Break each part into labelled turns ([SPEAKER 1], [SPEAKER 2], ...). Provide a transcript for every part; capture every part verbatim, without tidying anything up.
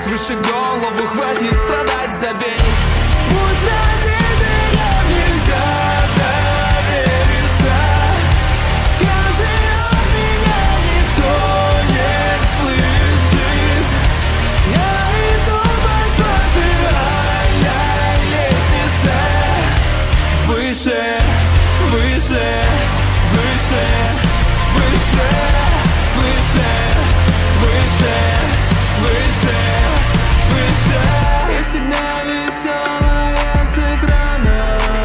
[SPEAKER 1] выше голову, хватит страдать, забей. Пусть родителям нельзя довериться, каждый раз меня никто не слышит. Я иду по социальной лестнице выше, выше, выше, выше, выше, выше, выше, выше. Я всегда веселая с экрана,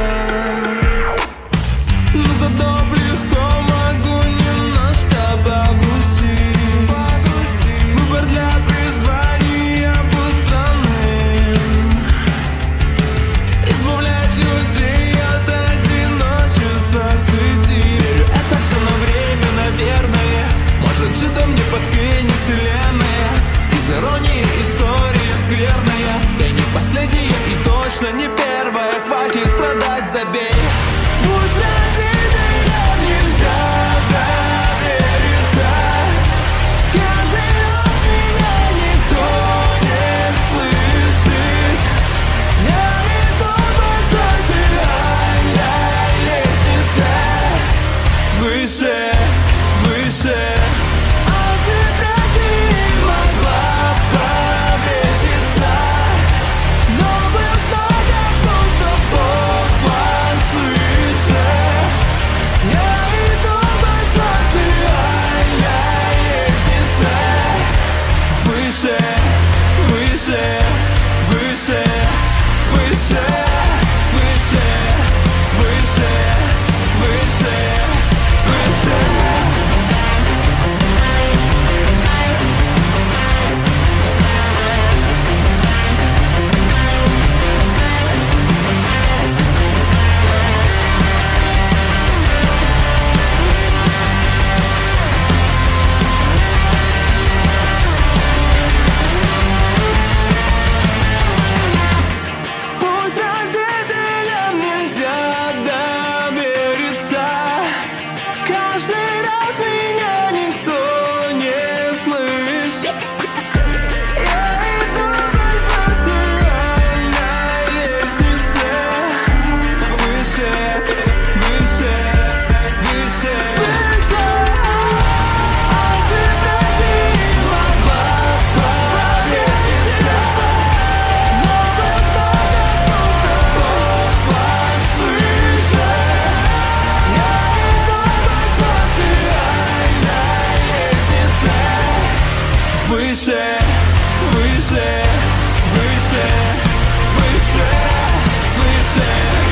[SPEAKER 1] но зато легко могу немножко погрустить. Выбор для призвания обустранным, избавлять людей от одиночества в сети. Это все на время, наверное, может что-то мне подкинет вселенная. Из иронии история скверная, я не последняя и точно не первая. Хватит страдать, забей. Пусть родителям нельзя довериться, каждый раз меня никто не слышит. Я иду по социальной лестнице выше, выше. Антидепрессии могла повеситься, но был знак, как будто послан свыше. Я иду по социальной лестнице выше, выше, выше, выше, выше, выше, выше, выше. Пусть родителям нельзя довериться, каждый раз меня никто не слышит. Я иду по социальной лестнице выше, выше, выше, выше. Антидепрессии могла повеситься, но был знак, как будто послан свыше. Я иду по социальной лестнице выше, выше, выше, выше, выше.